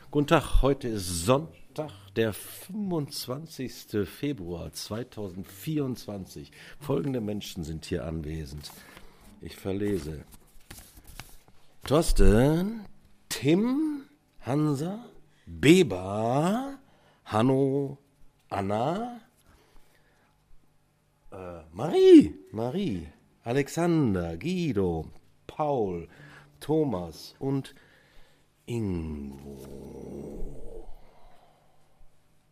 Guten Tag, heute ist Sonntag, der 25. Februar 2024. Folgende Menschen sind hier anwesend. Ich verlese. Thorsten, Tim, Hansa, Beba, Hanno, Anna, Marie, Alexander, Guido, Paul, Thomas und Ingo.